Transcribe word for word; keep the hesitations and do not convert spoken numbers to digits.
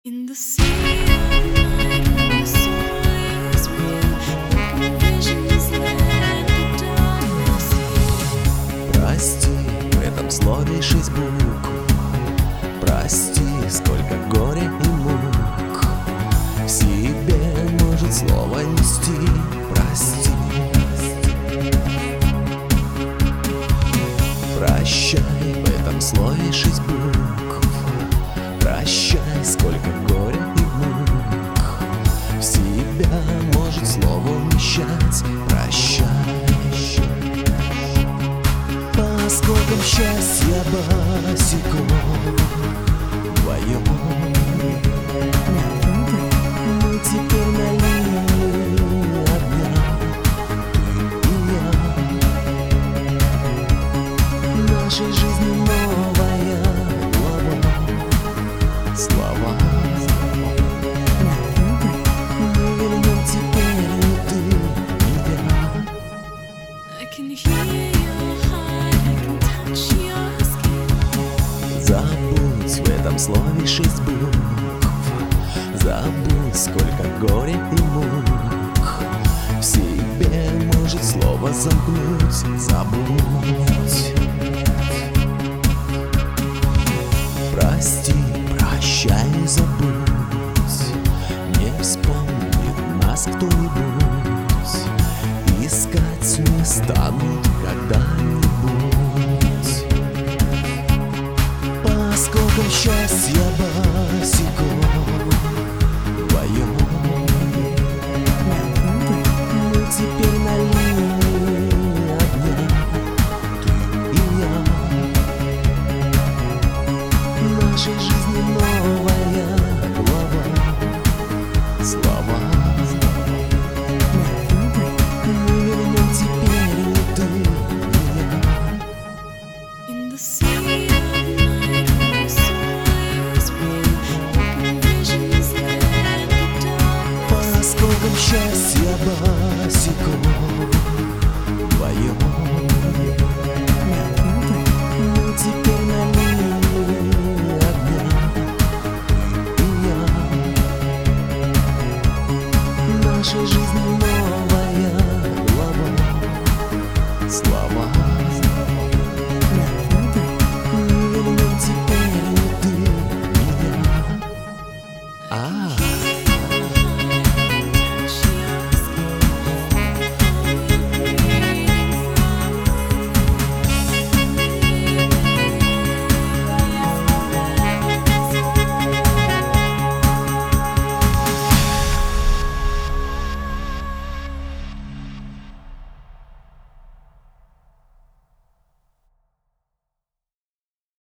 In the sea of night, when the soul is real, broken visions let the darkness heal. Прости, в этом слове шесть букв. Прости, сколько горя и мук в себе может слово нести. Прости. Прощай, в этом слове шесть букв. Прощай, сколько горя и мук в себя может слово вмещать. Прощай. По скольким счастья босиком вдвоем мы теперь на линии огня, ты и я. Нашей жизни новая глава. Слова мы вернем теперь и ты, и я. I can hear your heart, I can touch your skin. Забудь, в этом слове шесть букв. Забудь, сколько горя и мук в себе может слово замкнуть. Забудь. Прости, прощай, забудь. Не вспомнит нас кто-нибудь. Искать не станут когда-нибудь. По скольким счастья босиком вдвоем мы теперь на линии огня, ты и я. Нашей жизни новая глава. Слова мы вернем теперь и ты, и я. In the sea of night, when the soul is real, broken visions let the darkness По скольким счастья босиком вдвоем мы теперь на линии огня, ты и я. Нашей жизни новая глава. Слова мы вернем теперь и ты, и я. А.